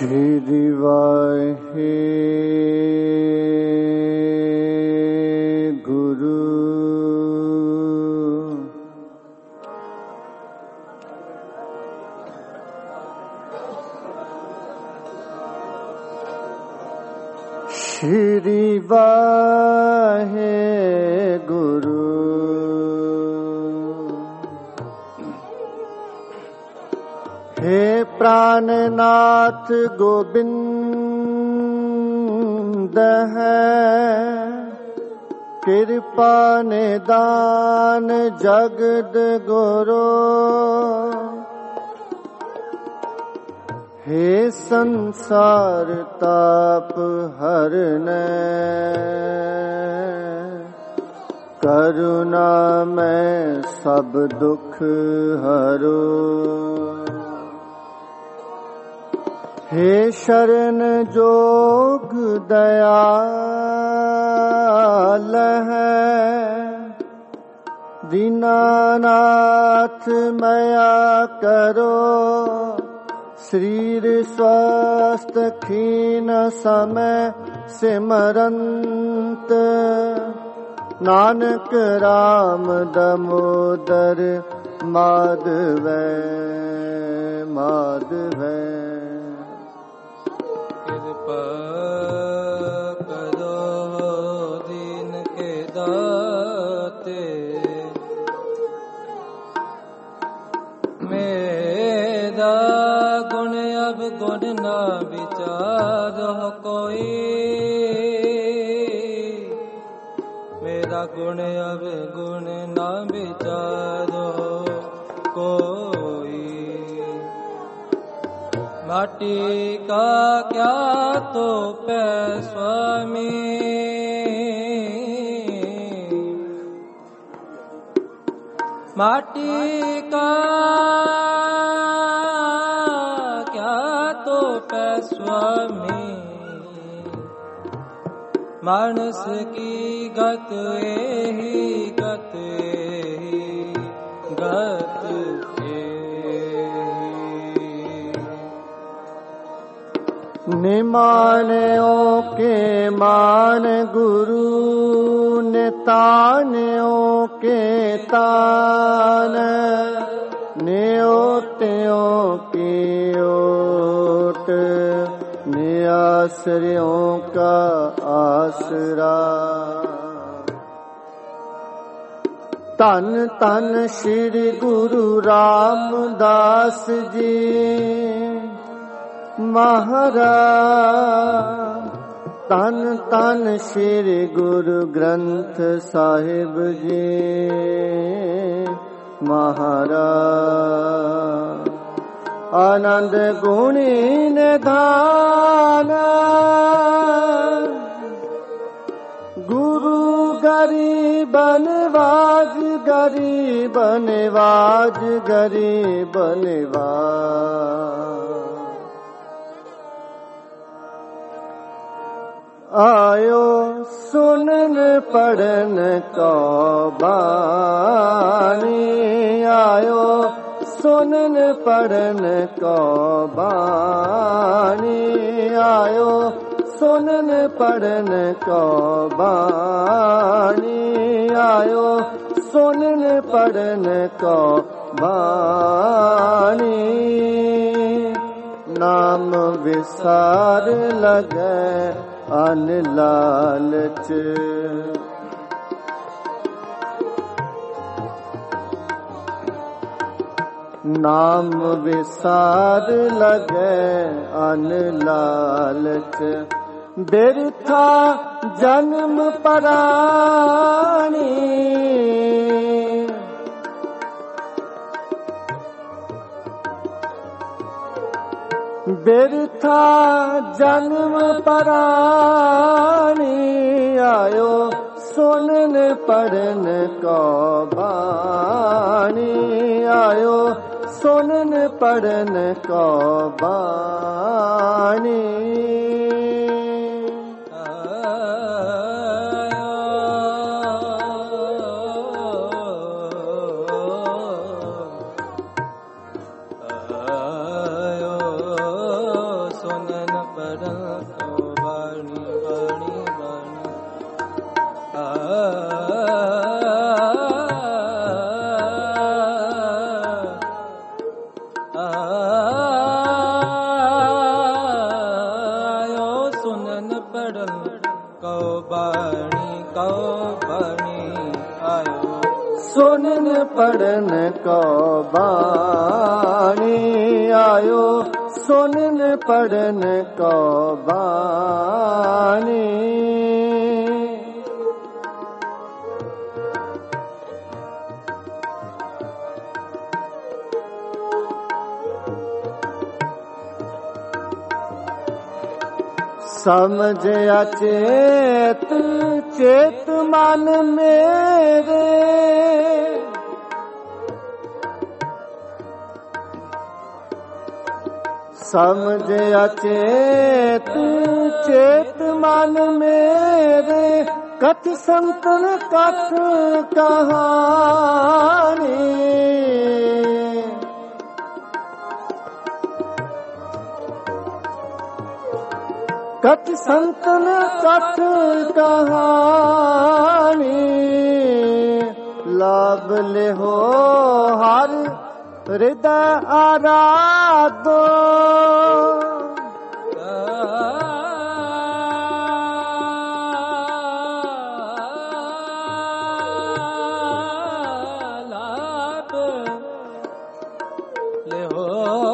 श्री वाहे गुरु श्री वाहे गुरु हे प्राणनाथ गोविंद है, कृपा निदान जगद गुरु। हे संसार ताप हरने, करुणा में सब दुख हरो। हे शरण जोग दयाल है, दीनानाथ मया करो। शरीर स्वस्थ खीन समय सिमरंत, नानक राम दामोदर माधव माधव। कृपा करो दीन के दाते, मेरा गुण अब गुण ना विचारो कोई, मेरा गुण अब गुण ना विचारो कोई। माटी का क्या तो पै स्वामी, माटी का क्या तो पै स्वामी। मानस की गत एही गत एही गत निमान्यो के मान गुरु, नितान्यो के तान। न्योत्यो की ओट, नियासरियों का आसरा। तन तन श्री गुरु रामदास जी महाराज। तन तन श्री गुरु ग्रंथ साहिब जी महाराज। आनंद गुणी निधान, गुरु गरीब नवाज, गरीब नवाज, गरीब नवाज। आयो सुनन पढ़न को बानी, आयो सुनन पढ़न को बानी। आयो सुनन पढ़न को बानी, आयो सुनन पढ़न को बानी। नाम विसार लगे अन लालच, नाम विसार लगे अन लालच। बिरथा जन्म परानी, बिरथा जन्म परानी। आयो सुनन पढ़न को बानी, आयो सुनन पढ़न को बानी। सुन सुनन पढ़न को बाणी आयो सुनन पढ़न को बाणी समझ अचेत चेत मन मेरे समझ अचेत चेत मन मेरे कथ संतन कथ कहानी कथ संतन कथ कहानी लाभ ले हो हर हृदय आराधो लाभ ले हो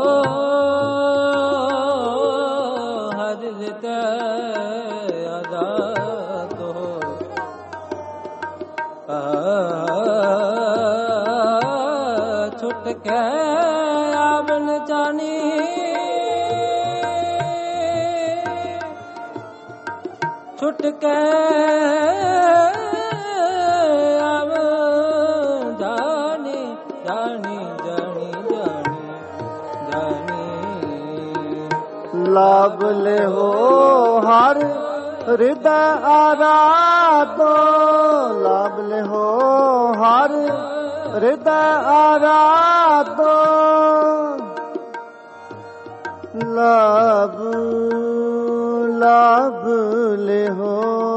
हर हृदय आराधो छुट के आवन जानी छुट के आवन जानी जानी जानी जानी जानी लाभ ले हो हर हृदय आराधो लाभ ले हो हर हृदय आराधो लाभ लाभ ले हो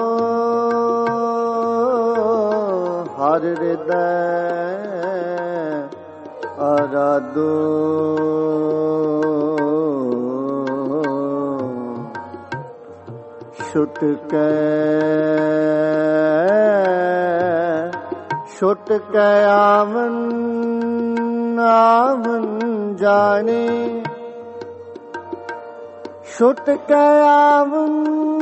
हर हृदय आराधो छुट के आवन आवन जाने छुट के आवन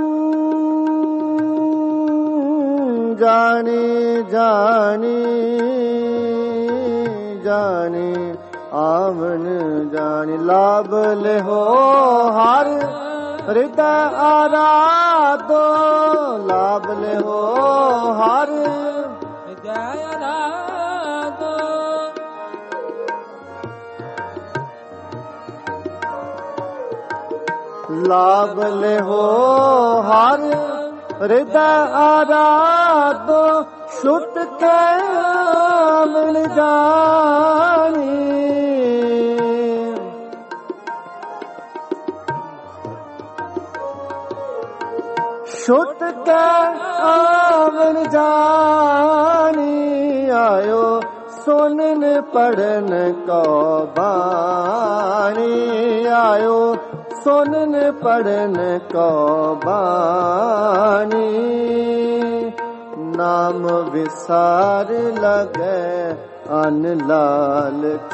जाने जाने जाने आवन जाने लाभ ले हो हर हृदय आराधो लाभ ले हो हर हृदय आराधो लाभ ले हो हर हृदय आराधो छुट के आवन जानी छुट के आवन जानी आयो सुनन पढ़न को बाणी आयो सुनन पढ़न को बाणी नाम विसार लगे अन लालच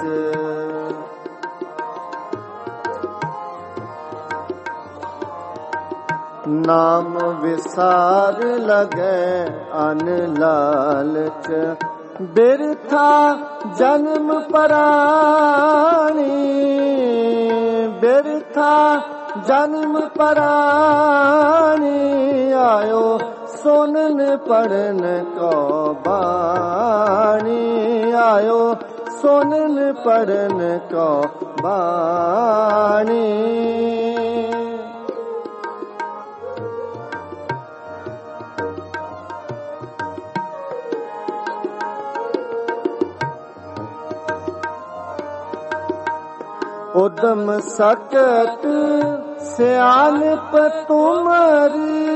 नाम विसार लगे अन लालच बिरथा जन्म परानी बिरथा जन्म परानी आयो सुनन पढ़न को बाणी आयो सुनन पढ़न को बाणी उदम सकत सियानप तुम्हारी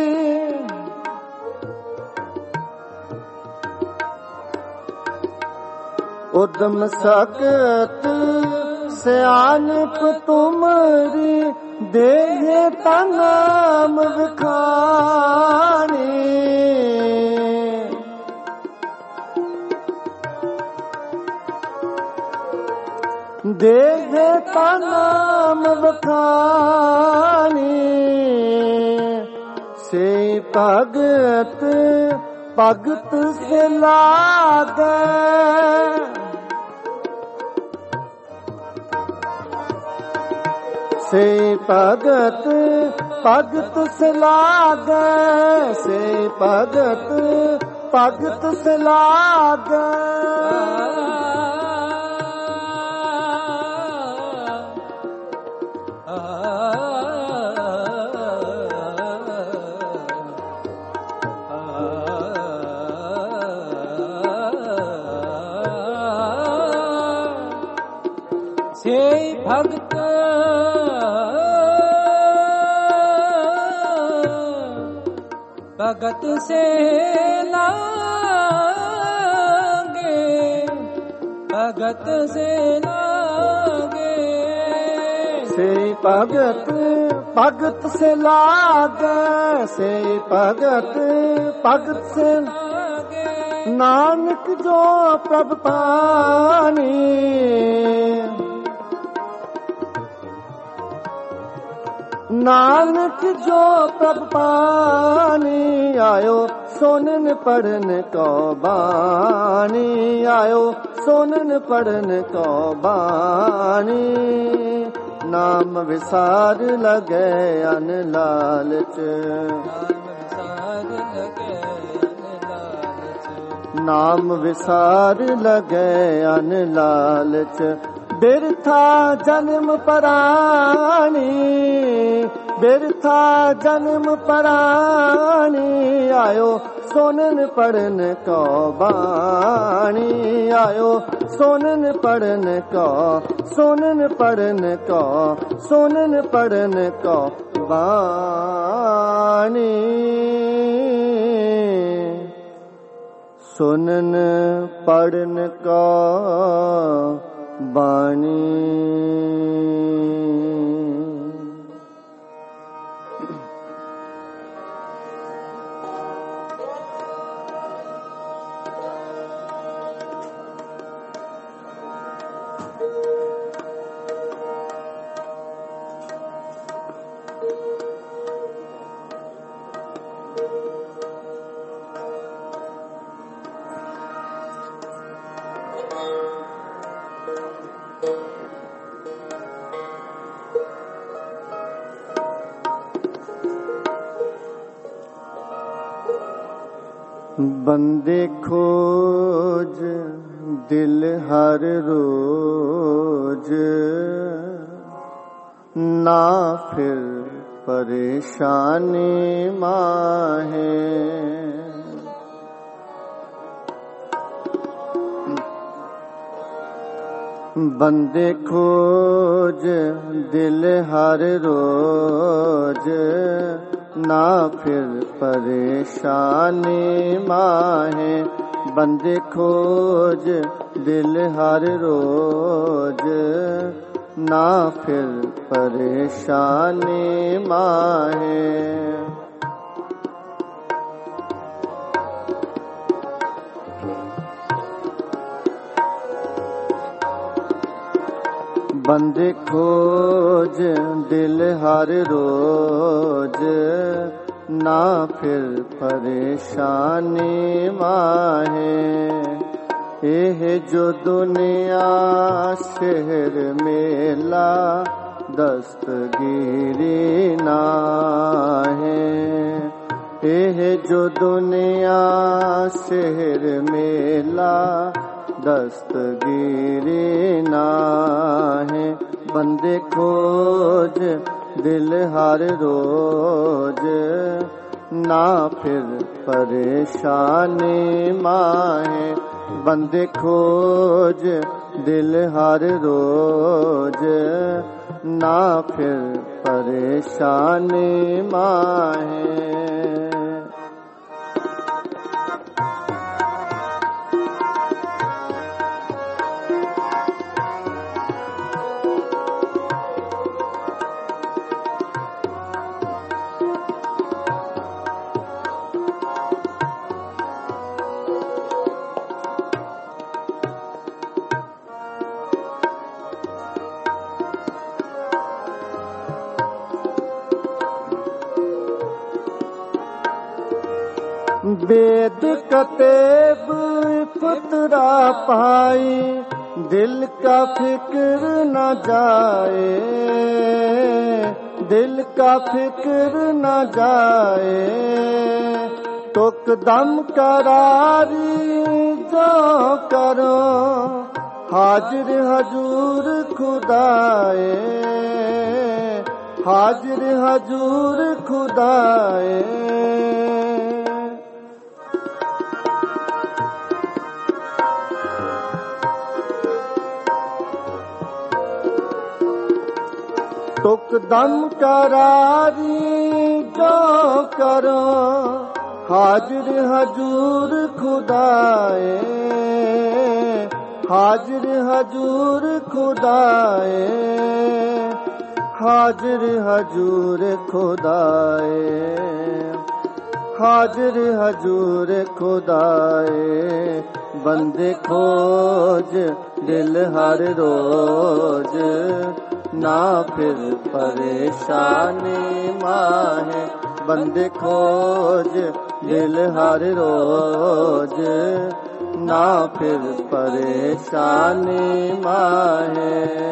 उदम सकत सियानप तुम्हारी देह तनाम विखानी देहे ता नाम बखानी से भगत भगत से लागे से भगत भगत से लागे से भगत भगत से लागे से भक्त भगत से लागे भगत से लागे से भगत भगत से लागे से भगत भगत से लागे नानक जो प्रभ पानी नानक जो प्रभ पानी आयो सोनन पढ़न को बानी आयो सोनन पढ़न को बानी नाम विसार लगे अन लालच नाम विसार लगे अन लालच बिरथा जन्म परानी बिरथा जन्म परानी आयो सोनन पढ़न को बानी आयो सोनन पढ़न को सोनन पढ़न को सोनन पढ़न को बानी सुनन पढ़न को बानी बंदे खोज दिल हर रोज ना फिर परेशानी माहे बंदे खोज दिल हर रोज ना फिर परेशानी माहे बंदे खोज दिल हर रोज ना फिर परेशानी माहे बंदे खोज दिल हर रोज ना फिर परेशानी माहे एह जो दुनिया शहर मेला दस्तगीरी ना है एह जो दुनिया शहर मेला दस्तगीरी ना है बंदे खोज दिल हर रोज ना फिर परेशानी माहे बंदे खोज दिल हर रोज ना फिर परेशानी माहे वेद कतेब पुतरा पाई, दिल का फिक्र न जाए, दिल का फिक्र न जाए। तुक दम करारी जो करो, हाजिर हजूर खुदाए, हाजिर हजूर खुदाए। तुक दम करारी जो करो, हाजिर हजूर खुदाए, हाजिर हजूर खुदाए, हाजिर हजूर खुदाए, हाजिर हजूर खुदाए। बंदे खोज दिल हर रोज, ना फिर परेशानी माहे। बंदे खोज दिल हर रोज, ना फिर परेशानी माहे।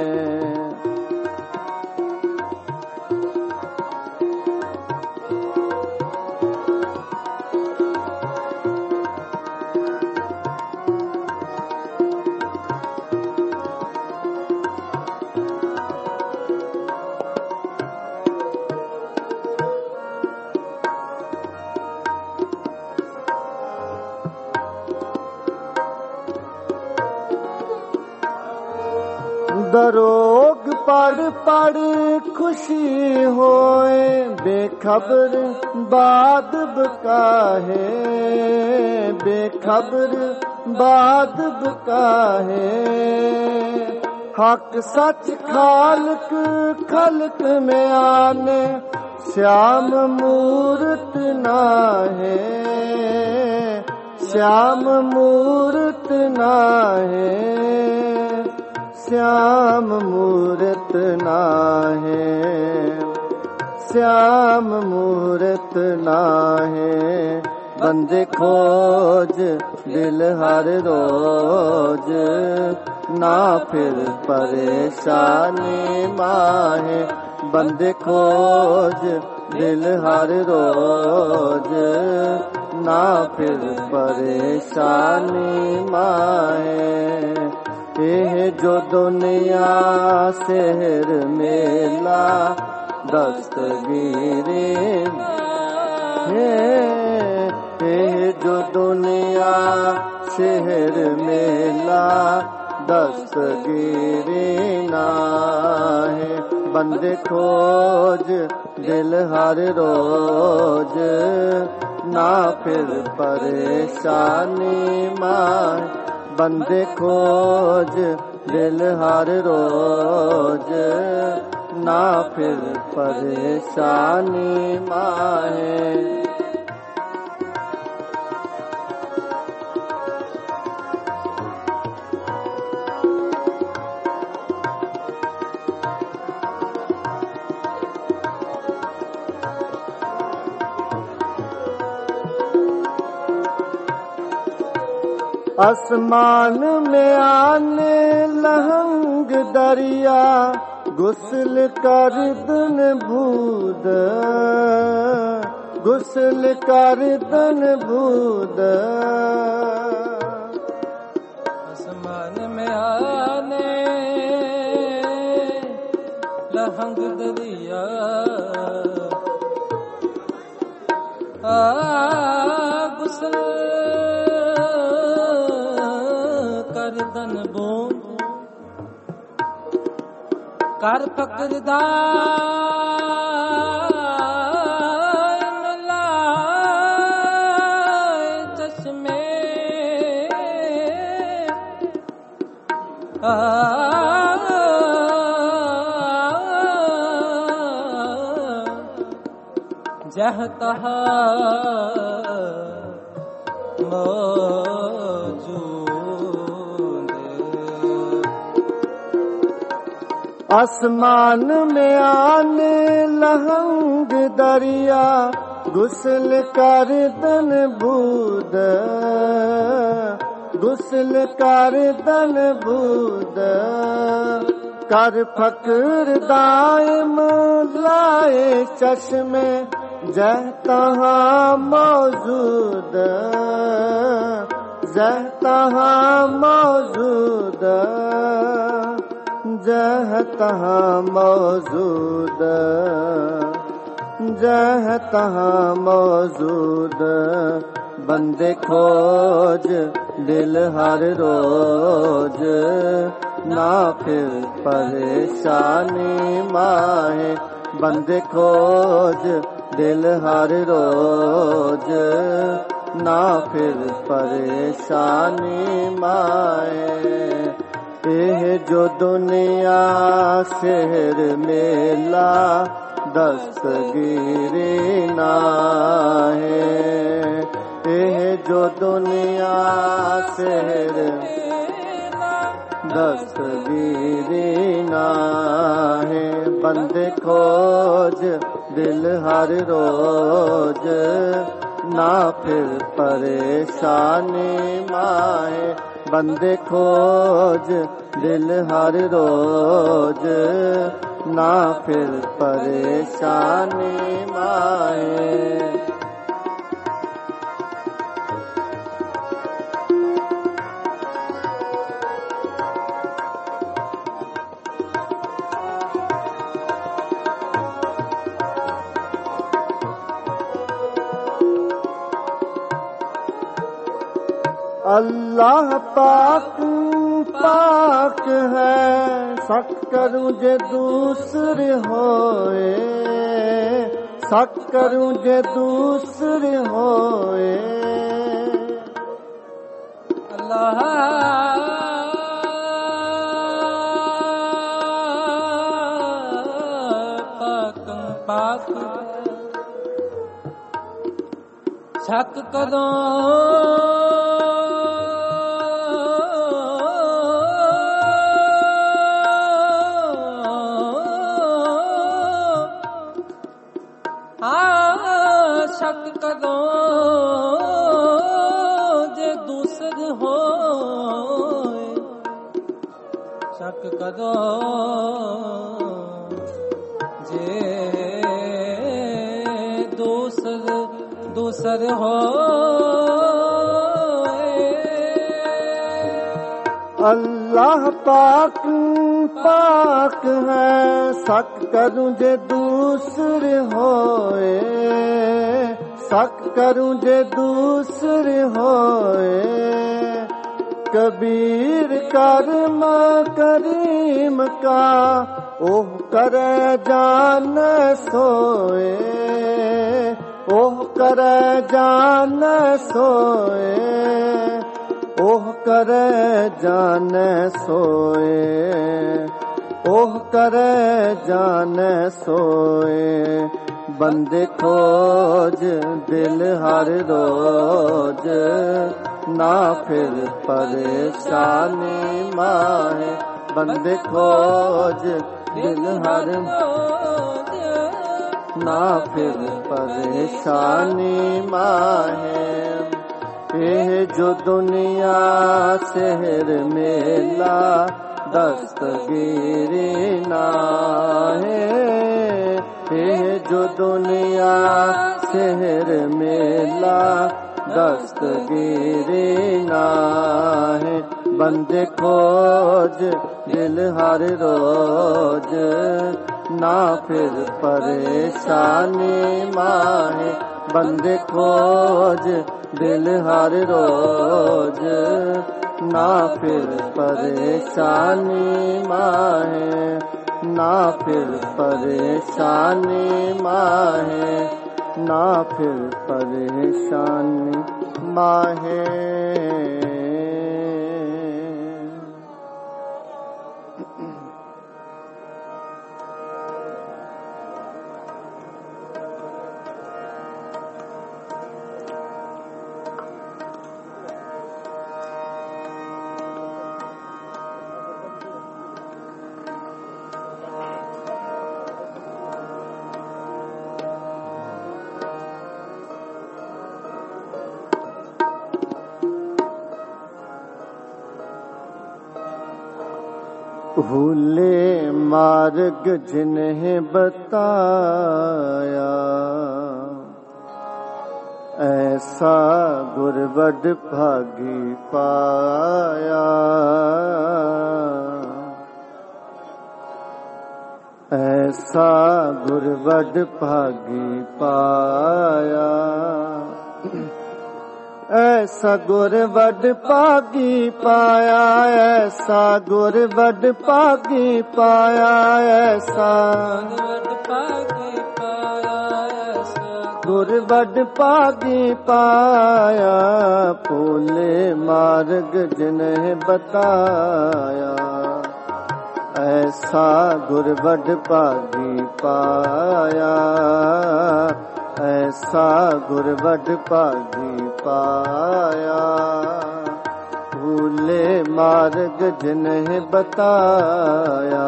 दरोग पढ़ पढ़ खुशी होए, बेखबर बाद बकाहे, बेखबर बाद बकाहे। हक सच खालक खलक में आने, श्याम मूरत नाहे, श्याम मूरत नाहे, श्याम मूरत नाहे, श्याम मूरत नाहे। बंदे खोज दिल हर रोज, ना फिर परेशानी माहे। बंदे खोज दिल हर रोज, ना फिर परेशानी माहे। ये जो दुनिया शहर मेला दस्तगीरे है, ये जो दुनिया शहर मेला दस्तगीरे ना है। बंदे खोज दिल हर रोज, ना फिर परेशानी माहे। बंदे खोज दिल हर रोज, ना फिर परेशानी माहे। आसमान में आने लहंग दरिया, गुस्ल कर दन बूद, गुस्ल कर दन बूद। आसमान में आने लहंग दरिया, गुस्ल दन बूंद। कर फकरदान लाए चश्मे, जह तहा आसमान में आने लहंग दरिया, गुस्ल कर दन बूद, गुस्ल कर दन बूद, कर फकर दायम लाए चश्मे जह तहाँ मौजूद, जह तहाँ मौजूद, जह तहाँ मौजूद, जह तहाँ मौजूद। बंदे खोज दिल हर रोज, ना फिर परेशानी माहे। बंदे खोज दिल हर रोज, ना फिर परेशानी माए। एह जो दुनिया शहर मेला दस्तगीरी ना है। एह जो दुनिया शहर दस्तगीरी ना है। बंदे खोज दिल हर रोज, ना फिर परेशानी माए। बंदे खोज दिल हर रोज, ना फिर परेशानी माए। अल्लाह पाक पाक है, शक करूं जे दूसरे होए, शक करूं जे दूसरे होए। अल्लाह पाक पाक शक करो शक करो जे दूसर हो, शक करो जे दूसर हो। अल्लाह पाक पाक है, शक करूं जे दूसरे होए, शक करूं जे दूसरे होए। कबीर कर्म करीम का ओह करे जान सोए, ओह करे जान सोए, ओह करे जान सोए, ओह करे जान सोए। बंदे खोज दिल हर रोज, ना फिर परेशानी माहे। बंदे खोज दिल हर रोज, ना फिर परेशानी माहे। एह जो दुनिया शहर मेला दस्तगीरी ना है। एह जो दुनिया शहर मेला दस्तगीरी ना है। बंदे खोज दिल हर रोज, ना फिर परेशानी माहे। बंदे खोज दिल हर रोज, ना फिर परेशानी माहे, ना फिर परेशानी माहे, ना फिर परेशानी माहे। भूले मार्ग जिन्हें बताया, ऐसा गुरबड भागी पाया। ऐसा गुरबड भागी पाया। ऐसा गुरबड भागी पाया। ऐसा गुरबड भागी पाया। ऐसा गुरबड भागी पाया। भूले मार्ग जिन्हें बताया, ऐसा गुरबड भागी पाया। ऐसा गुरबड भागी पाया। भूले मार्ग जिन्हें बताया,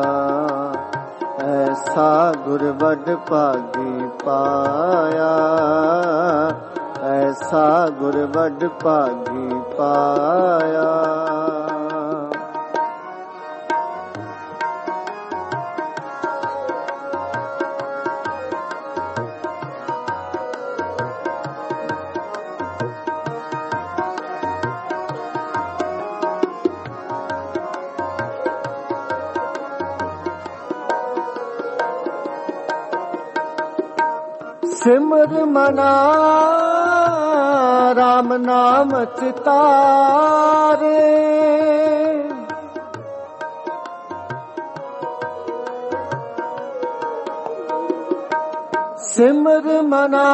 ऐसा गुरबड भागी पाया। ऐसा गुरबड भागी पाया। सिमर मना राम नाम चितारे, सिमर मना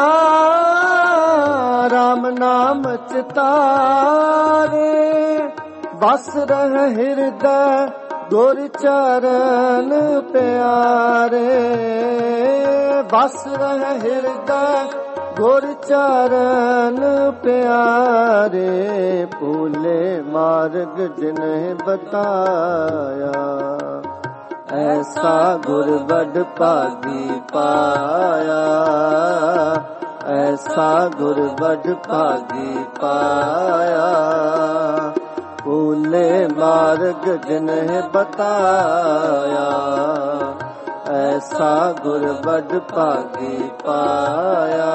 राम नाम चितारे। बस रह हृदय गुर चरण प्यारे। बस रह हृदय गुर चरण प्यारे। भूले मार्ग जिन्हें बताया, ऐसा गुरबड भागी पाया। ऐसा गुरबड भागी पाया। भूले मार्ग जिन्हें बताया, ऐसा गुरबड भागी पाया।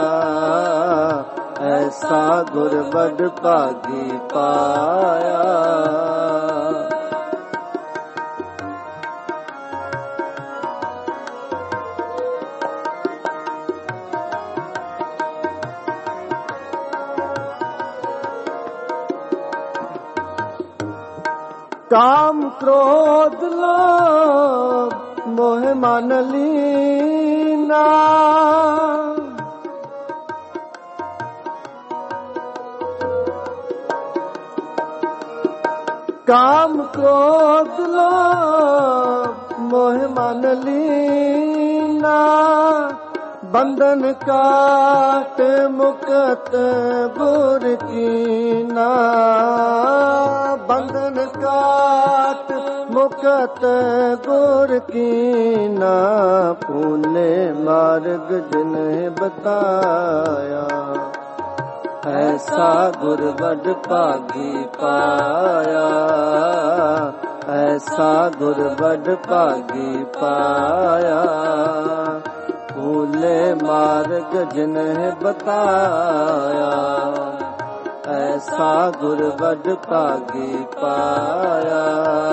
ऐसा गुरबड भागी पाया। काम क्रोध लोभ मोह मन लीना। काम क्रोध लोभ मोह मन लीना। बंधन काट मुक्त गुर कीना। बंधन काट मुक्त गुर कीना। भूले मार्ग जिन्हें बताया, ऐसा गुरबड भागी पाया। ऐसा गुरबड भागी पाया। भूले मार्ग जिन्हें बताया, ऐसा गुरबड भागी पाया।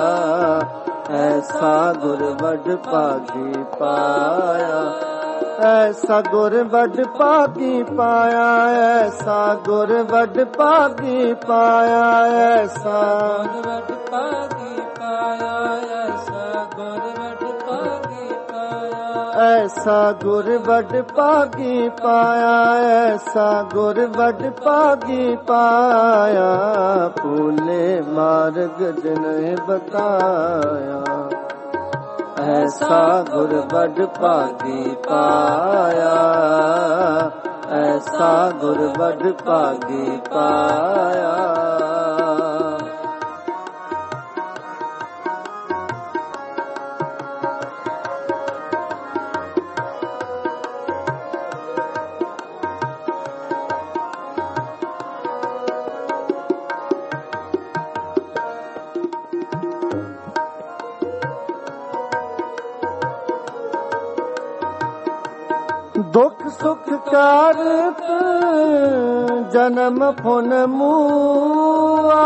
ऐसा गुरबड भागी पाया। ऐसा गुरबड भागी पाया। ऐसा गुरबड भागी पाया। ऐसा गुरबड भागी पाया। ऐसा गुरबड भागी पाया। ऐसा गुरबड भागी पाया। भूले मार्ग जिन्हें बताया, ऐसा गुरबड भागी पाया। ऐसा गुरबड भागी पाया। ਦੁਖ ਸੁਖ ਕਰਤ ਜਨਮ ਫੁਨ ਮੂਆ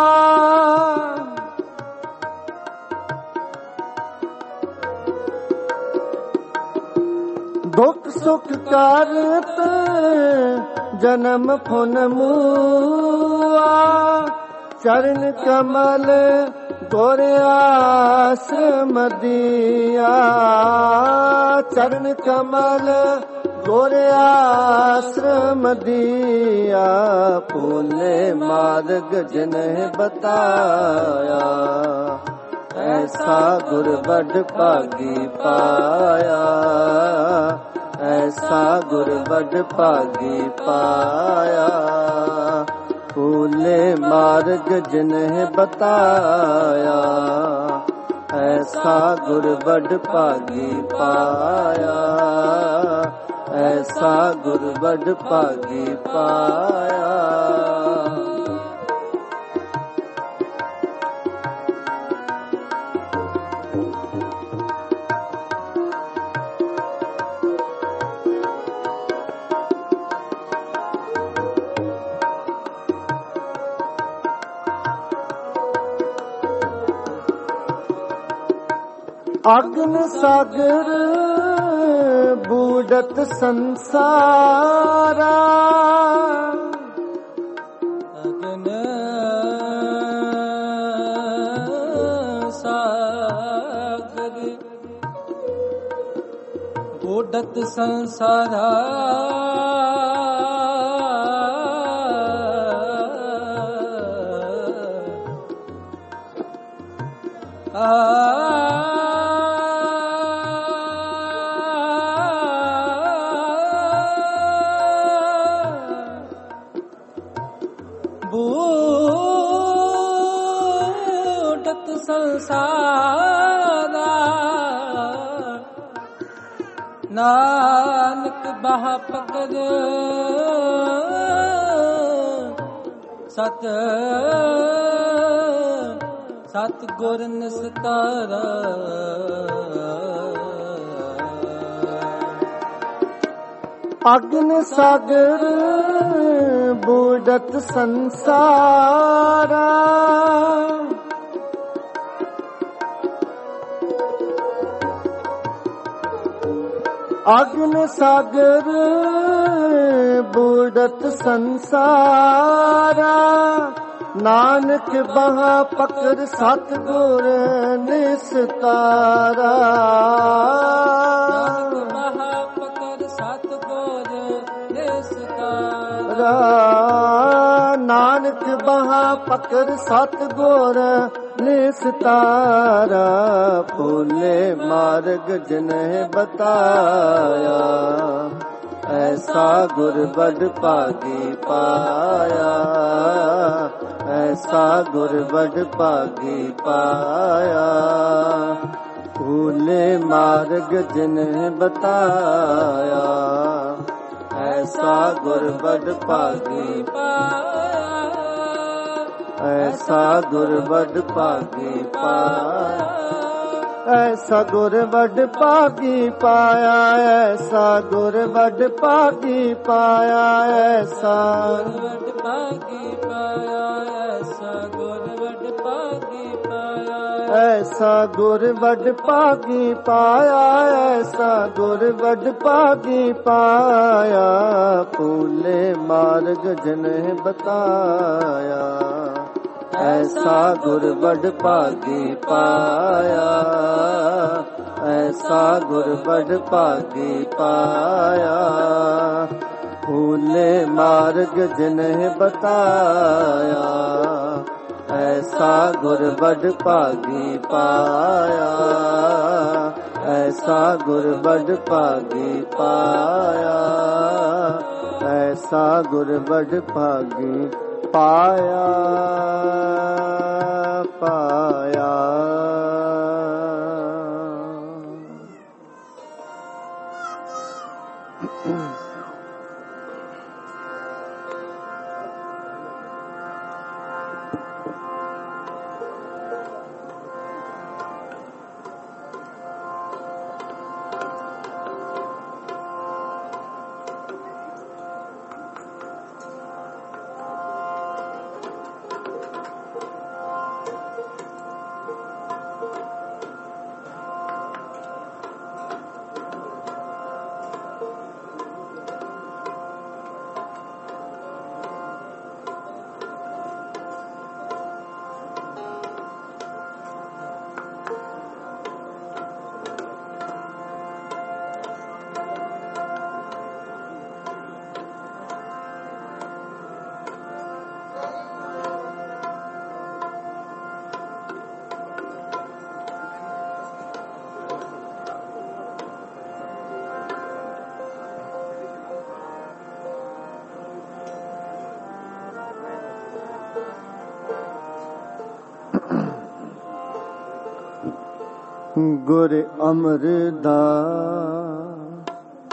ਦੁਖ ਸੁਖ ਕਰਤ ਜਨਮ ਫੁਨ ਮੂਆ ਚਰਨ ਕਮਲ ਗੁਰ ਆਸ਼ਰਮ ਦੀਆ ਚਰਨ ਕਮਲ ਗੁਰ ਆਸ਼ਰਮ ਦੀਆ ਭੋਲੇ ਮਾਰਗ ਜਿਨਹਿ ਬਤਾਇਆ ਐਸਾ ਗੁਰ ਵੱਡ ਭਾਗੀ ਪਾਇਆ ਐਸਾ ਗੁਰ ਵੱਡ ਭਾਗੀ ਪਾਇਆ ਭੋਲੇ ਮਾਰਗ ਜਿਨਹਿ ਬਤਾਇਆ ਐਸਾ ਗੁਰ ਵੱਡ ਭਾਗੀ ਪਾਇਆ ਐਸਾ ਗੁਰ ਵੱਡ ਭਾਗੀ ਪਾਇਆ ਅਗਨ ਸਾਗਰ ਬੂਡਤ ਸੰਸਾਰਾ ਅਗਨ ਸਾਗਰ ਬੂਡਤ ਸੰਸਾਰਾ ਬੂਡਤ ਸੰਸਾਰਾ ਨਾਨਕ ਬਾਹ ਪਕੜ ਸਤ ਸਤ ਗੁਰ ਨਿਸਤਾਰਾ ਅਗਨ ਸਾਗਰ ਬੂਡਤ ਸੰਸਾਰਾ ਅਗਨ ਸਾਗਰ ਬੂਡਤ ਸੰਸਾਰਾ ਨਾਨਕ ਬਾਹ ਪਕੜ ਸਤਿਗੁਰ ਨਿਸਤਾਰਾ ਨਾਨਕ ਬਾਹ ਪਕੜ ਸਤਿਗੁਰ ਨਿਸਤਾਰਾ ਭੋਲੇ ਮਾਰਗ ਜਿਨਹਿ ਬਤਾਇਆ ਐਸਾ ਗੁਰ ਵੱਡ ਭਾਗੀ ਪਾਇਆ ਐਸਾ ਗੁਰ ਵੱਡ ਭਾਗੀ ਪਾਇਆ ਭੋਲੇ ਮਾਰਗ ਜਿਨਹਿ ਬਤਾਇਆ ਐਸਾ ਗੁਰ ਵੱਡ ਭਾਗੀ ਪਾਇਆ ਐਸਾ ਗੁਰ ਵੱਡ ਭਾਗੀ ਪਾਇਆ ਐਸਾ ਗੁਰ ਵੱਡ ਭਾਗੀ ਪਾਇਆ ਐਸਾ ਗੁਰ ਵੱਡ ਭਾਗੀ ਪਾਇਆ ਐਸਾ ਵੱਡ ਭਾਗੀ ਪਾਇਆ ਐਸਾ ਗੁਰ ਵੱਡ ਭਾਗੀ ਪਾਇਆ ਐਸਾ ਗੁਰ ਵੱਡ ਭਾਗੀ ਪਾਇਆ ਐਸਾ ਗੁਰ ਵੱਡ ਭਾਗੀ ਪਾਇਆ ਭੋਲੇ ਮਾਰਗ ਜਿਨਹਿ ਬਤਾਇਆ ਐਸਾ ਗੁਰ ਵੱਡ ਭਾਗੀ ਪਾਇਆ ਐਸਾ ਗੁਰ ਵੱਡ ਭਾਗੀ ਪਾਇਆ ਭੋਲੇ ਮਾਰਗ ਜਿਨਹਿ ਬਤਾਇਆ ਐਸਾ ਗੁਰ ਵੱਡ ਭਾਗੀ ਪਾਇਆ ਐਸਾ ਗੁਰ ਵੱਡ ਭਾਗੀ ਪਾਇਆ ਐਸਾ ਗੁਰ ਵੱਡ ਭਾਗੀ ਪਾਇਆ ਪਾਇਆ ਗੁਰ ਅਮਰਦਾਸ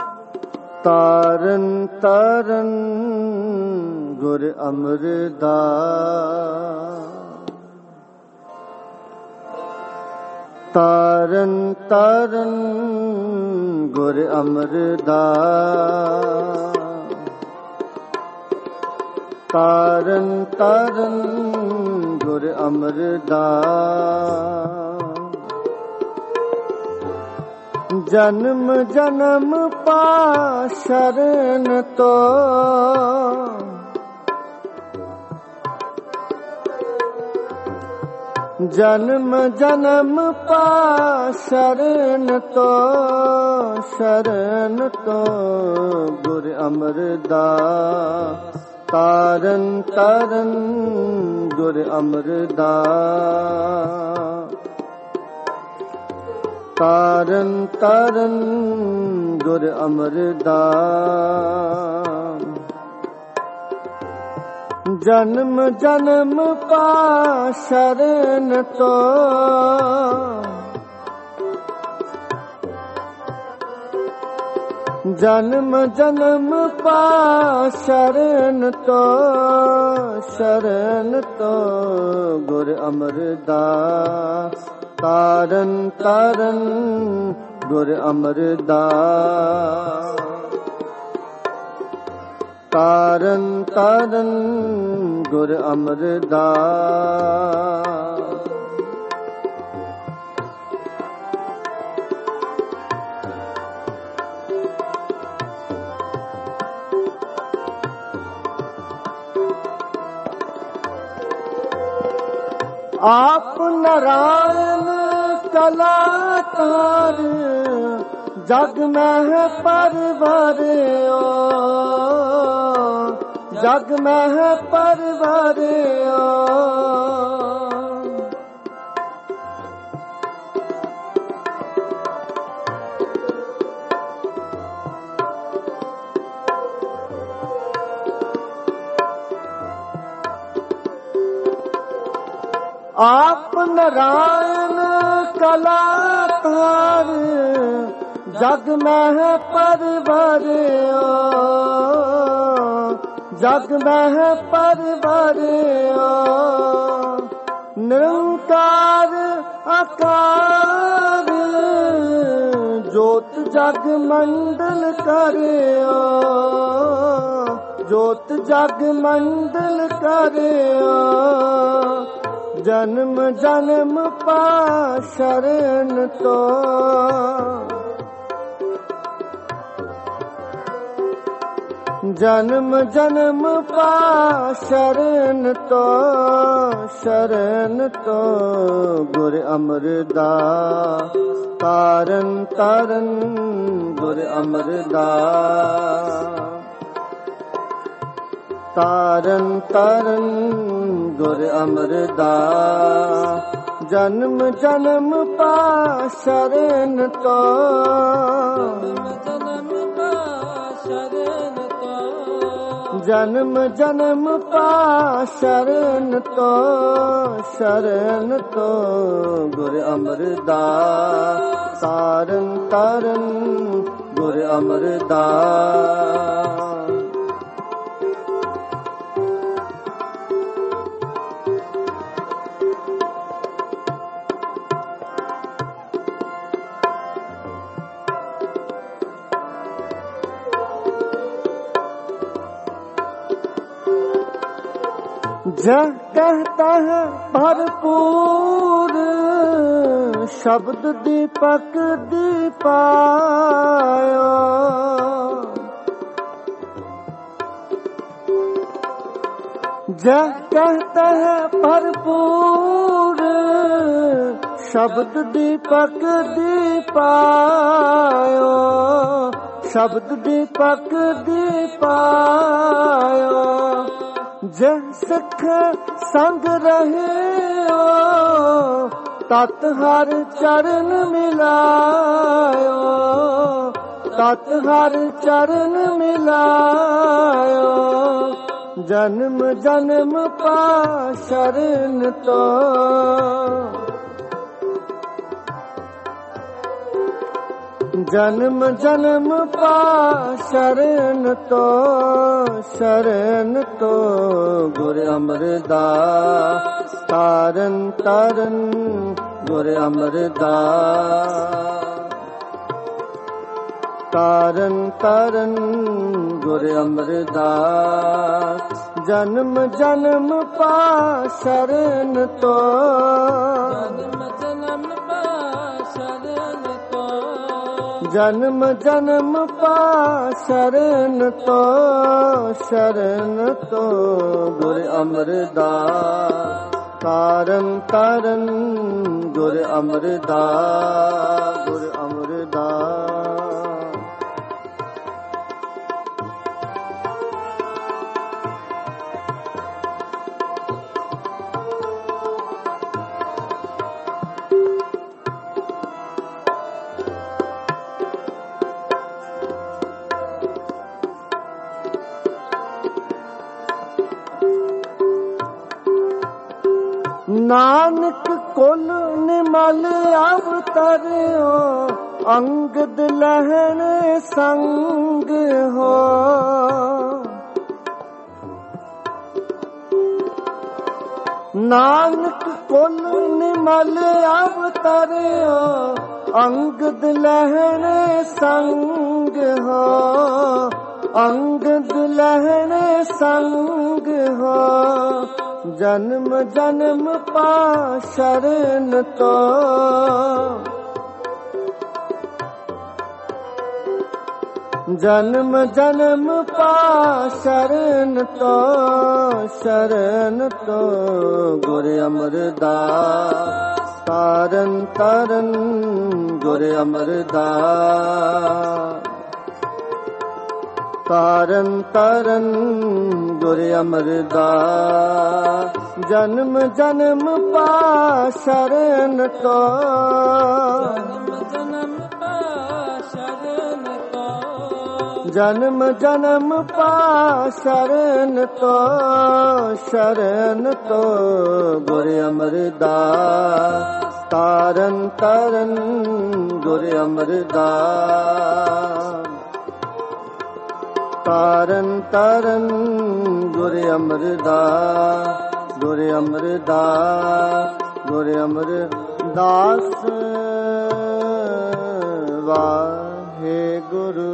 ਤਾਰਨ ਤਾਰਨ ਗੁਰ ਅਮਰਦਾਸ ਤਾਰਨ ਤਾਰਨ ਗੁਰ ਅਮਰਦਾਸ ਤਾਰਨ ਤਾਰਨ ਗੁਰ ਅਮਰਦਾਸ ਜਨਮ ਜਨਮ ਪਾ ਸ਼ਰਨ ਤੋ ਜਨਮ ਜਨਮ ਪਾ ਸ਼ਰਨ ਤੋ ਸ਼ਰਨ ਤੋ ਗੁਰ ਅਮਰਦਾਸ ਤਾਰਨ ਤਾਰਨ ਗੁਰ ਅਮਰਦਾਸ ਤਾਰਨ ਤਾਰਨ ਗੁਰ ਅਮਰਦਾਸ ਜਨਮ ਜਨਮ ਪਾ ਸ਼ਰਨ ਤੋ ਜਨਮ ਜਨਮ ਪਾ ਸ਼ਰਨ ਤੋ ਸ਼ਰਨ ਤੋ ਗੁਰ ਅਮਰਦਾਸ ਤਾਰਨ ਤਾਰਨ ਗੁਰ ਅਮਰਦਾਸ ਤਾਰਨ ਤਾਰਨ ਗੁਰ ਅਮਰਦਾਸ ਆਪ ਨਾਰਾਇਣ ਕਲਾਕਾਰ ਜਗ ਮਹਿ ਪਰਵਾਰਿਓ ਜਗ ਮਹਿ ਪਰਵਾਰਿਓ ਆਪ ਨਾਰਾਇਣ ਕਲਾਕਾਰ ਜਗ ਮਹਿ ਪਰਵਾਰਿਓ ਜਗ ਮਹਿ ਪਰਵਾਰਿਓ ਨਿਰੰਕਾਰ ਆਕਾਰ ਜੋਤ ਜਗ ਮੰਡਲ ਕਰਿਓ ਜੋਤ ਜਗ ਮੰਡਲ ਕਰਿਓ ਜਨਮ ਜਨਮ ਪਾ ਸ਼ਰਨ ਤੋ ਜਨਮ ਜਨਮ ਪਾ ਸ਼ਰਨ ਤੋ ਸ਼ਰਨ ਤੋ ਗੁਰ ਅਮਰਦਾਸ ਤਾਰਨ ਤਾਰਨ ਗੁਰ ਅਮਰਦਾਸ ਤਾਰਨ ਤਾਰਨ ਗੁਰ ਅਮਰਦਾਸ ਜਨਮ ਜਨਮ ਪਾ ਸ਼ਰਨ ਤੋ ਜਨਮ ਜਨਮ ਪਾ ਸ਼ਰਨ ਤੋ ਸ਼ਰਨ ਤੋ ਗੁਰ ਅਮਰਦਾਸ ਤਾਰਨ ਤਾਰਨ ਗੁਰ ਅਮਰਦਾਸ जह कहता है भरपूर शब्द दीपक दीपायो जह कहता है भरपूर शब्द दीपक दीपायो शब्द दीपक दीपायो जह सिख संग रहियो तत हर चरण मिलायो तत हर चरण मिलायो जन्म जन्म पा शरण तो ਜਨਮ ਜਨਮ ਪਾ ਸ਼ਰਨ ਤੋ ਗੁਰ ਅਮਰਦਾਸ ਤਾਰਨ ਤਾਰਨ ਗੁਰ ਅਮਰਦਾਸ ਤਾਰਨ ਤਾਰਨ ਗੁਰ ਅਮਰਦਾਸ ਜਨਮ ਜਨਮ ਪਾ ਸ਼ਰਨ ਤੋ ਜਨਮ ਜਨਮ ਪਾ ਸ਼ਰਨ ਤੋ ਗੁਰ ਅਮਰਦਾਸ ਤਾਰਨ ਤਾਰਨ ਗੁਰ ਅਮਰਦਾਸ ਗੁਰ ਅਮਰਦਾਸ ਨਾਨਕ ਕੁਲ ਨਿਮਲ ਅਵਤਰਿਓ ਅੰਗਦ ਲਹਿਣ ਸੰਗ ਹੋ ਨਾਨਕ ਕੁਲ ਨਿਮਲ ਅਵਤਰਿਓ ਅੰਗਦ ਲਹਿਣ ਸੰਗ ਹੋ ਅੰਗਦ ਲਹਿਣ ਸੰਗ ਹੋ ਜਨਮ ਜਨਮ ਪਾ ਸ਼ਰਨ ਤੋ ਜਨਮ ਜਨਮ ਪਾ ਸ਼ਰਨ ਤੋ ਗੁਰ ਅਮਰਦਾਸ ਤਾਰਨ ਤਾਰਨ ਗੁਰ ਅਮਰਦਾਸ ਤਾਰਨ ਤਾਰਨ ਗੁਰ ਅਮਰਦਾਸ ਜਨਮ ਜਨਮ ਪਾ ਸ਼ਰਨ ਤੋ ਜਨਮ ਜਨਮ ਪਾ ਸ਼ਰਨ ਤੋ ਗੁਰ ਅਮਰਦਾਸ ਤਾਰਨ ਤਾਰਨ ਗੁਰ ਅਮਰਦਾਸ ਤਾਰਨ ਤਾਰਨ ਗੁਰ ਅਮਰਦਾਸ ਗੁਰ ਅਮਰਦਾਸ ਗੁਰ ਅਮਰਦਾਸ ਵਾਹਿਗੁਰੂ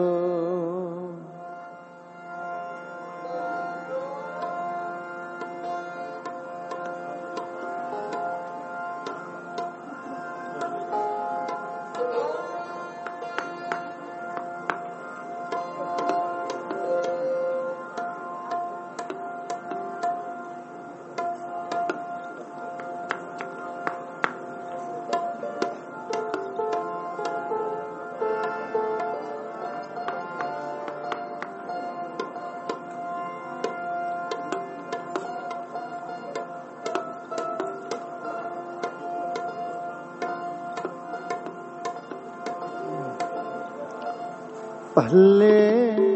ਭਲੇ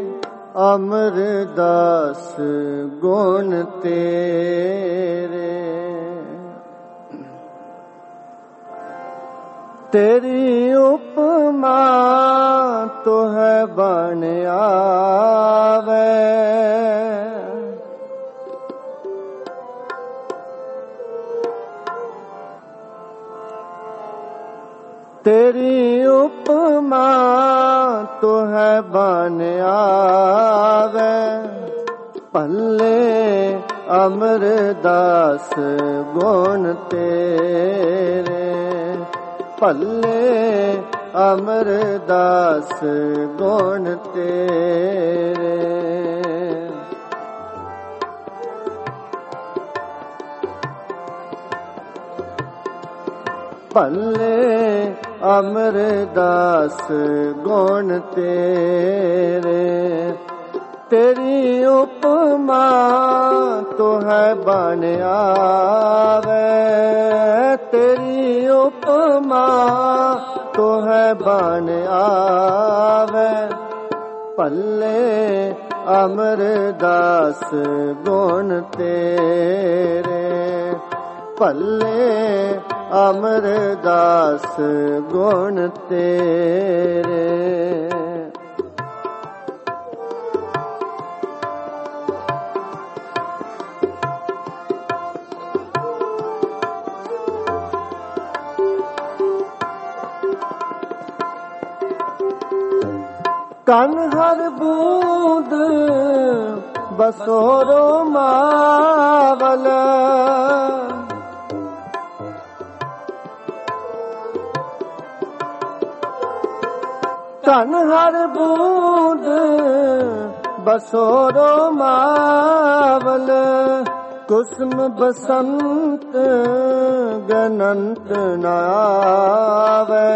ਅਮਰਦਾਸ ਗੁਣ ਤੇਰੇ ਤੇਰੀ ਉਪਮਾ ਤੋਹਿ ਬਣ ਆਵੇ ਤੇਰੀ ਉਪਮਾ ਤੋਹਿ ਬਣ ਆਵੇ ਭਲੇ ਅਮਰਦਾਸ ਗੁਣ ਤੇਰੇ ਭਲੇ ਅਮਰਦਾਸ ਗੁਣ ਤੇਰੇ ਭਲੇ ਅਮਰਦਾਸ ਗੁਣ ਤੇਰੇ ਤੇਰੀ ਉਪਮਾ ਤੋਹਿ ਬਣ ਆਵੇ ਤੇਰੀ ਉਪਮਾ ਤੋਹਿ ਬਣ ਆਵੇ ਭਲੇ ਅਮਰਦਾਸ ਗੁਣ ਤੇਰੇ ਭਲੇ ਅਮਰਦਾਸ ਗੁਣ ਤੇਰੇ। ਕਨ ਹਰ ਬੂੰਦ ਬਸੋਰੋ ਮਾਵਲ, ਕਨ ਹਰ ਬੂੰਦ ਬਸੋਰੋ ਮਾਵਲ, ਕੁਸਮ ਬਸੰਤ ਗਨੰਤ ਨ ਆਵੈ।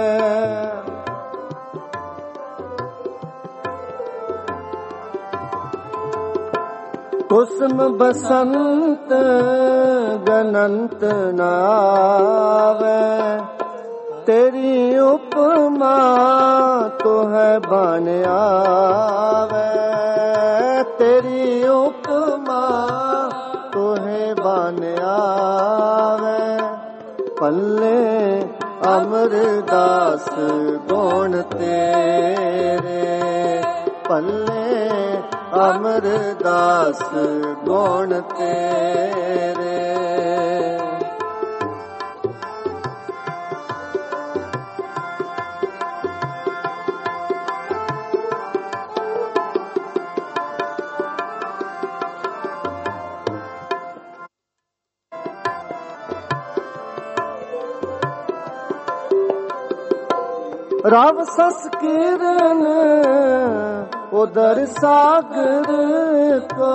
ਕੁਸਮ ਬਸੰਤ ਗਨੰਤ ਨ ਆਵੈ, ਤੇਰੀ ਉਪਮਾ ਤੋਹੈ ਬਨ ਆਵੈ। ਤੇਰੀ ਉਪਮਾ ਤੋਹੈ ਬਨ ਆਵੈ, ਪੱਲੇ ਅਮਰਦਾਸ ਗੁਣ ਤੇਰੇ। ਪੱਲੇ ਅਮਰਦਾਸ ਗੁਣ ਤੇਰੇ। ਰਵ ਸਸ ਕਿਰਨ ਉਦਰ ਸਾਗਰ ਕੋ,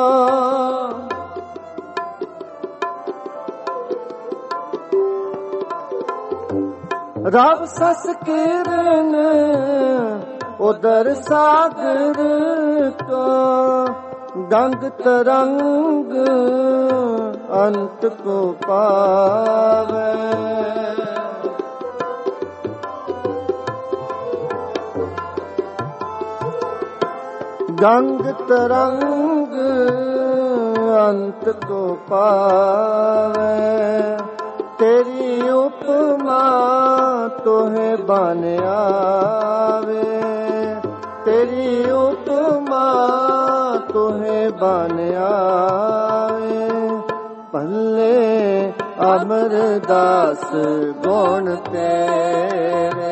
ਰਵ ਸਸ ਕਿਰਨ ਉਦਰ ਸਾਗਰ ਕੋ, ਗੰਗ ਤਰੰਗ ਅੰਤ ਕੋ ਪਾਵੈ। ਗੰਗ ਤਰੰਗ ਅੰਤ ਕੋ ਪਾਵੈ, ਤੇਰੀ ਉਪਮਾ ਤੋਹੇ ਬਨ ਆਵੇ। ਤੇਰੀ ਉਪਮਾ ਤੋਹੇ ਬਨ ਆਵੇ, ਪੱਲੇ ਅਮਰਦਾਸ ਗੁਣ ਤੇਰੇ।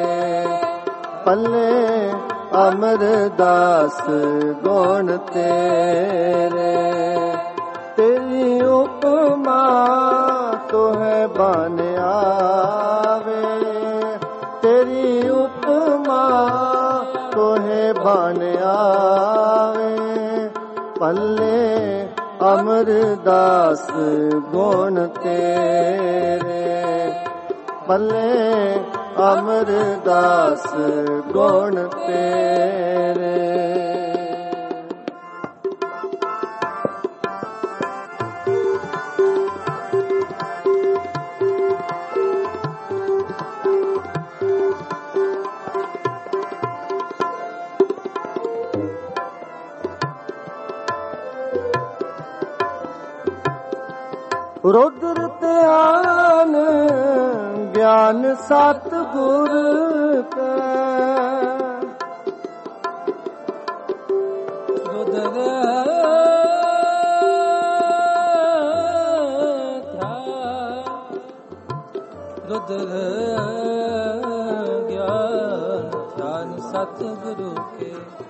ਪੱਲੇ ਅਮਰਦਾਸ ਗੁਣ ਤੇਰੇ। ਤੇਰੀ ਉਪਮਾ ਤੋਹੈ ਬਨ ਆਵੇ। ਤੇਰੀ ਉਪਮਾ ਤੋਹੈ ਬਨ ਆਵੇ, ਪੱਲੇ ਅਮਰਦਾਸ ਗੁਣ ਤੇਰੇ। ਪੱਲੇ ਅਮਰਦਾਸ ਗੁਣ ਤੇਰੇ। ਰੁਦਰ ਧਿਆਨ ਗਿਆਨ ਸਤਿਗੁਰ ਕੈ, ਰੁਦਰ ਰੁਦਰ ਗਿਆਨ ਧਿਆਨ ਸਤਿਗੁਰੂ ਕੇ।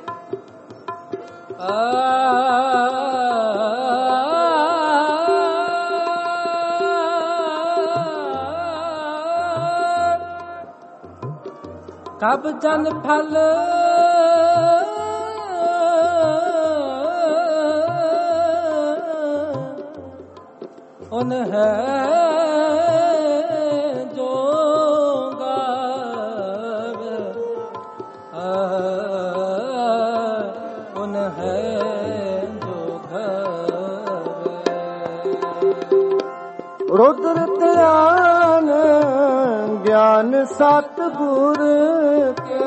ਕਬ ਜਨ ਫਲ ਉਨ ਹੈ ਜੋ ਗਾਵੇ, ਉਨ ਹੈ ਜੋ ਗਾਵੇ। ਰੁਦਰ ਧਿਆਨ ਗਿਆਨ ਸਤਿਗੁਰ ਕੇ,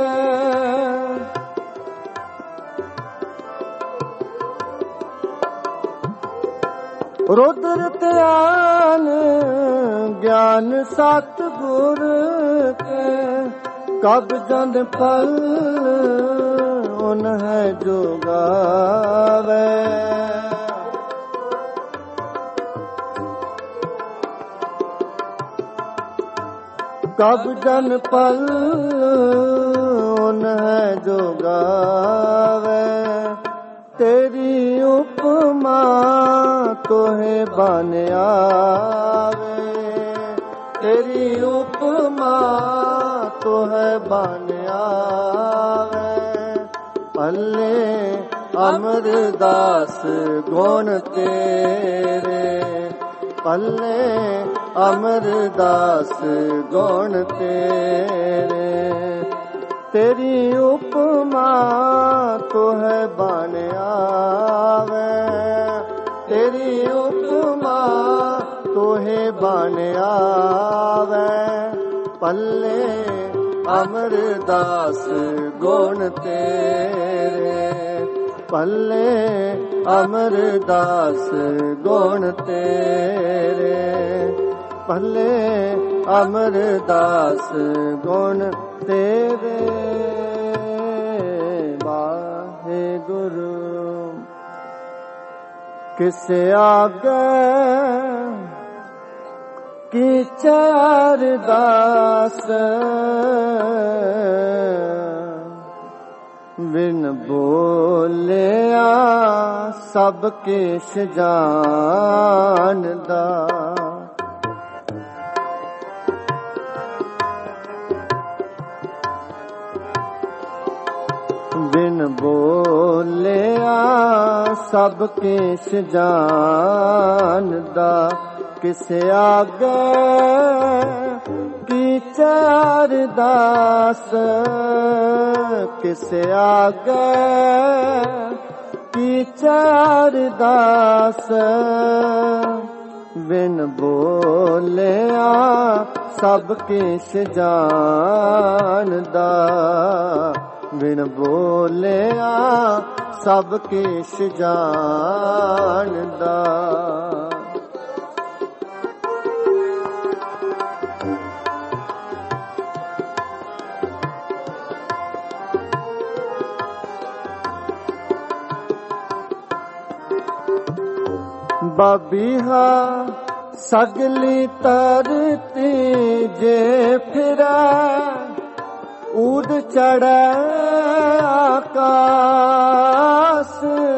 रुद्र ध्यान ज्ञान सतगुर के कब जन पल उन है जो गावे। कब जन पल उन है जो गावे। तेरी उपमा तोहे बन आवे। तेरी उपमा तोहे बन आवे। पल्ले अमरदास गुण तेरे। पल्ले अमरदास गुण तेरे। तेरी उपमा तोहे बन आवे। तेरी उपमा तोहे बन आवे। पल्ले अमरदास गुण तेरे। पल्ले अमरदास गुण तेरे। पल्ले अमरदास गुण तेरे। वाहेगुरु किसे आगे कीचे अरदास। बिन बोलिया सब किश जानदा। बिन बोलिया सब किश जानदा। किसे आगे कीचे अरदास। किसे आगे कीचे अरदास। बिन बोलिया सब किश जानदा। बिन बोलिया सब किश जानदा। बबीहा सगली तरती जे फिरै। ऊद चढ़े आकाश।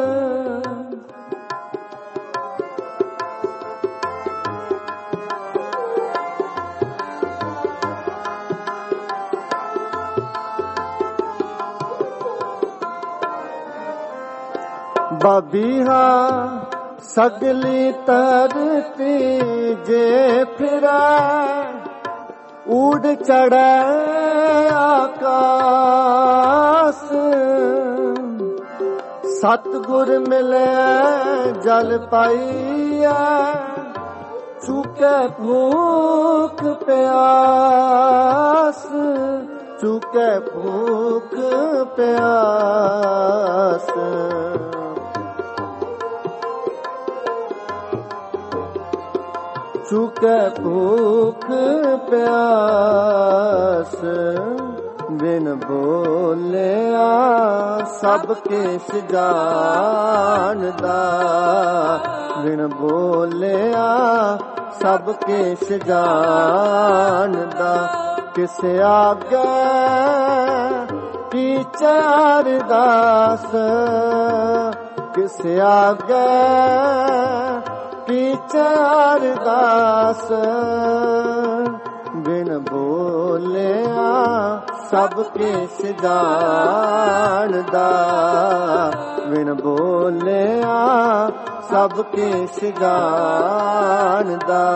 बबीहा सगली तरती जे फिरै। ऊड चढ़े आकाश। सतगुर मिले जल पाइया। चुके भूख प्यास। चुके भूख प्यास। चुके भूख प्यास। बिन बोलिया सब किश जानदा। बिन बोलिया सब किश जानदा। किसे आगे कीचे अरदास। किसे आगे कीचे अरदास। बिन बोलिया सब किश जानदा। बिन बोलिया सब किश जानदा।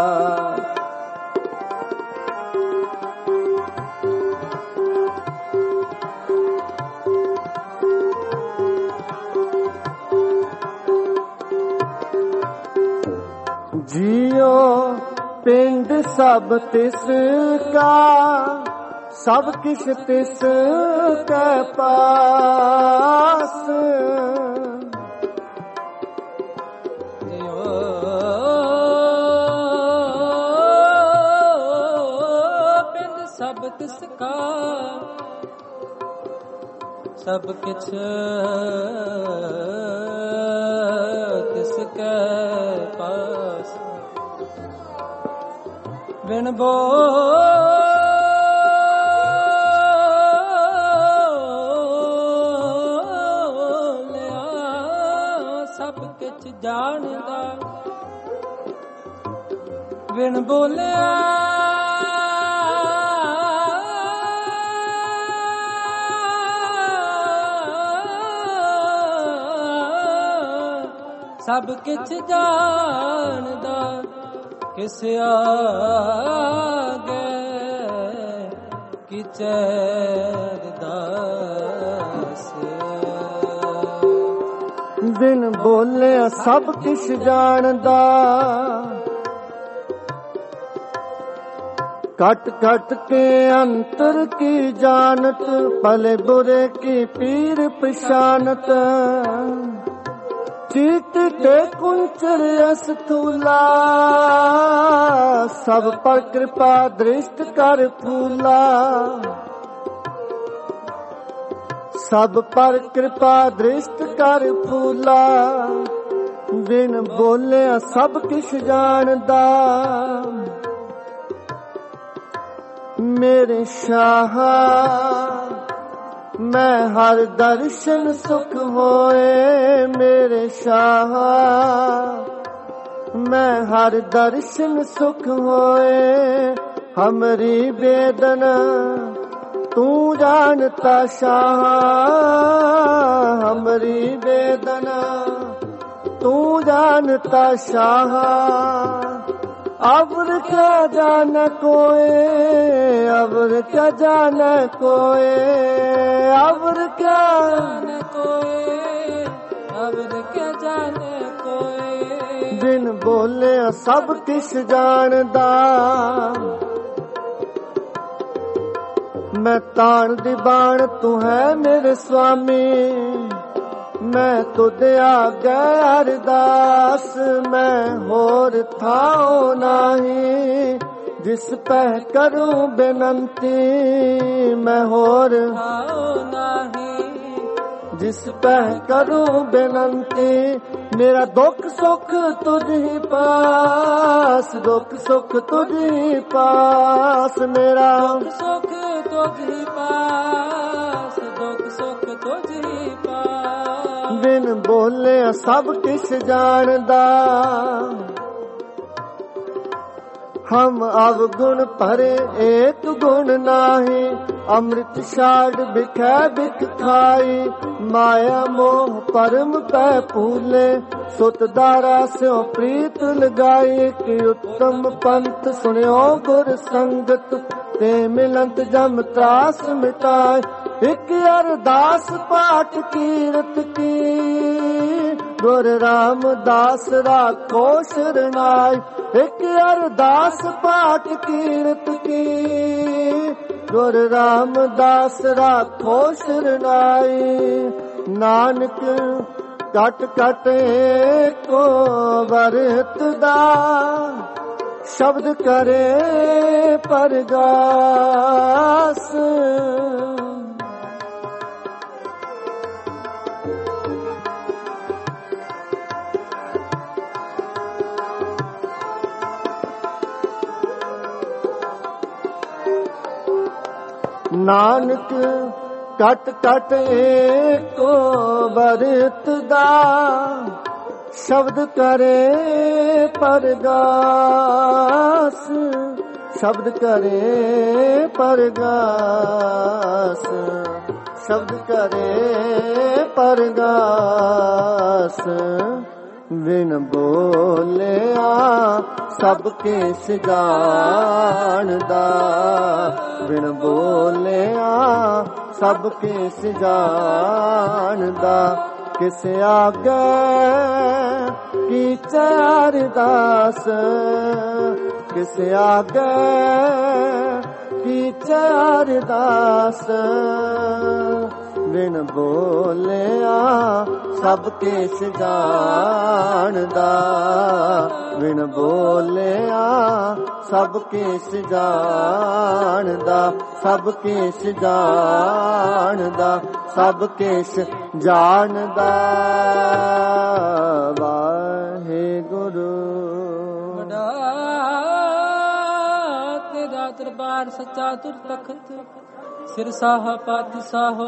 जियो पिंड सब तिसका। सब किश तिस के पास। जियो ਸਭ ਕਿਛ ਤਿਸ ਕੈ ਪਾਸ ਬਿਨ ਬੋਲਿਆ ਸਭ ਕਿਛ ਜਾਣਦਾ ਬਿਨ ਬੋਲਿਆ ਸਭ ਕਿਛ ਜਾਣਦਾ ਕਿਸ ਆਗੇ ਕਿਚਰ ਦਾਸ ਬਿਨ ਬੋਲਿਆ ਸਭ ਕਿਛ ਜਾਣਦਾ कट कट के अंतर की जानत भले बुरे की पीर पशानत चीत के कुंचर अस्थूला सब पर कृपा दृष्ट कर फूला सब पर कृपा दृष्ट कर फूला बिन बोले सब किश जानदा मेरे शाह मैं हर दर्शन सुख होए मेरे शाह मैं हर दर्शन सुख होए हमरी वेदना तू जानता शाह हमरी वेदना तू जानता शाह अवर क्या जाने कोई अवर क्या जाने कोई अवर क्या जाने कोई अवर क्या जाने कोई बिन बोले सब किश जानदा मैं तान दी बाण तू है मेरे स्वामी मैं तुझे आगे अरदास मैं होर थाओ नाही जिस पे करूं बेनंती मैं होर थाओ नाही जिस पे करूं बेनंती मेरा दुख सुख तुझ ही पास दुख सुख तुझ ही पास मेरा दुख सुख तुझ ही पास दुख सुख तुझ ही पास बिन बोले सब किश जानदा हम अवगुण भरे एक गुण नाही अमृत छाड़ बिखै बिख खाई माया मोह परम पै फूले सुत दारा स्यो प्रीत लगाई कि उत्तम पंथ सुनियो गुर संगत ते मिलंत जम त्रास मिटाए एक अरदास पाठ कीरत की गुर रामदास राखो शरणाई एक अरदास पाठ कीरत की गुर रामदास राखो शरणाई नानक कट कट को वरतदा शब्द करे परगास नानक कट कट एको वरतदा शब्द करे परगास शब्द करे परगास शब्द करे परगास बिन बोलिया सब किश जानदा बिन बोलिया सब किश जानदा किस आगे कीचे अरदास किस आगे कीचे अरदास बिन बोलिया ਸਭ ਕੇਸ਼ ਜਾਣਦਾ, ਬਿਨ ਬੋਲਿਆ ਸਭ ਕੇਸ਼ ਜਾਣਦਾ, ਸਭ ਕੇਸ਼ ਜਾਣਦਾ, ਸਭ ਕੇਸ਼ ਜਾਣਦਾ। ਵਾਹਿਗੁਰੂ। ਤੇਰਾ ਦਰਬਾਰ ਸੱਚਾ ਤੁਰ ਤਖਤ, ਸਿਰ ਸਾਹਾ ਪਾਤਿ ਸਾਹੋ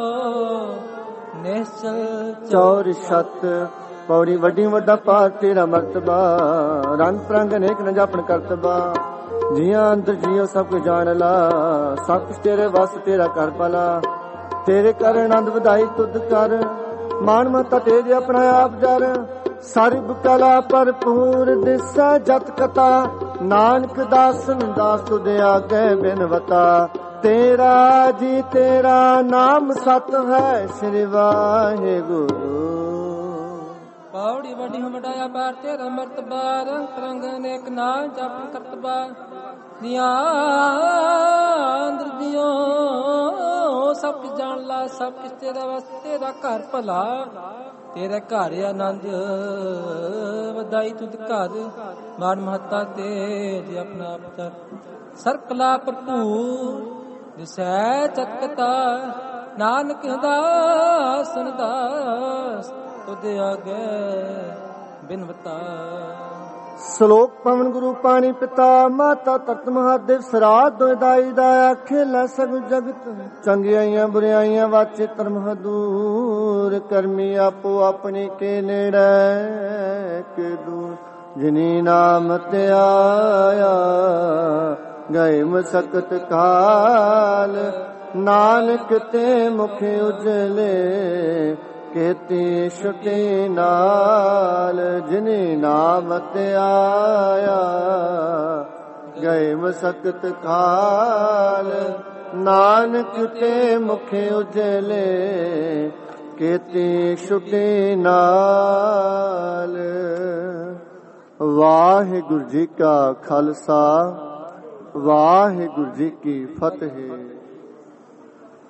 ਨਿਸ਼ਚਲ ਚੌਰ ਛਤ। ਪੌੜੀ ਵੱਡੀ ਵੱਡਾ ਪਾਰ ਤੇਰਾ ਮਰਤਬਾ, ਰੰਗ ਪ੍ਰੰਗ ਅਨੇਕ ਨ ਜਾਪਣ ਕਰਤਬਾ। ਜੀਆਂ ਅੰਦਰ ਜੀਓ ਸਭ ਕੁ ਜਾਣ ਲਾ, ਸਭ ਕੁਛ ਤੇਰੇ ਵਸ ਤੇਰਾ ਕਰ ਭਲਾ। ਤੇਰੇ ਕਰ ਆਨੰਦ ਵਧਾਈ ਤੁਧ ਕਰ, ਮਾਨ ਮਤਾ ਤੇਜ ਆਪਣਾ ਆਪ ਜਰ। ਸਰਬ ਕਲਾ ਭਰਪੂਰ ਦਿਸੈ ਜਤ ਕਤਾ, ਨਾਨਕ ਦਾਸਨ ਦਾਸ ਤੁਧ ਆਗੇ ਬਿਨਵਤਾ। ਤੇਰਾ ਜੀ ਤੇਰਾ ਨਾਮ ਸਤ ਹੈ, ਸ੍ਰੀ ਵਾਹਿਗੁਰੂ। ਪੌੜੀ ਵੱਡੀ ਵਡਾਇਆ ਬਾਰ ਤੇਰਾ ਮਰਤਬਾ, ਰੰਗ ਰੰਗ ਅਨੇਕ ਨਾ ਜਪ ਕਰਤਬਾ। ਦੀਆਂ ਅੰਦਰ ਦਿਓ ਸਭ ਕੁਝ ਜਾਣ ਲਾ, ਸਭ ਕੁਝ ਤੇਰਾ ਵਸ ਤੇਰਾ ਘਰ ਭਲਾ। ਤੇਰੇ ਘਰ ਆਨੰਦ ਵਧਾਈ ਤੁਧ ਘਰ, ਮਾਨ ਮਹੱਤਾ ਤੇਜ ਆਪਣਾ ਅਵਤਾਰ। ਸਰਕਲਾ ਭਰਪੂਰ ਦਿਸੈ ਚਤਕਤਾ, ਨਾਨਕ ਦਾਸਨ ਦਾਸ ਤੁਧ ਆਗੇ ਬਿਨਵਤਾ। ਸ਼ਲੋਕ ਪਵਨ ਗੁਰੂ ਪਾਣੀ ਪਿਤਾ, ਮਾਤਾ ਤਤ ਮਹਾਦੇਵ ਸਰਾਧ ਦੋਇਦਾਈ ਦਾ। ਆਖੇ ਲੈ ਸਭ ਜਗਤ ਚੰਗਿਆਈਆਂ ਬੁਰਿਆਈਆਂ, ਵਾਚੇ ਧਰਮ ਹਦੂਰ। ਕਰਮੀ ਆਪੋ ਆਪਣੀ ਕੇ ਨੇੜੇ, ਕੇ ਦੂਰ। ਜਿਨੀ ਨਾਮ ਤੇ ਆਇਆ ਗਏ ਮਸਕਤ ਕਾਲ, ਨਾਨਕ ਤੇ ਮੁਖ ਉਜਲੇ ਕੀਤੀ ਛੁਟੀ ਨਾਲ। ਜਿਨੀ ਨਾਮ ਤੇ ਆਇਆ ਗਏ ਮਸਕਤ ਕਾਲ, ਨਾਨਕ ਤੇ ਮੁਖ ਉਜਲੇ ਕੀਤੀ ਛੁਟੀ ਨਾਲ। ਵਾਹਿਗੁਰੂ ਜੀ ਕਾ ਖਾਲਸਾ, ਵਾਹਿਗੁਰੂ ਜੀ ਕੀ ਫਤਿਹ।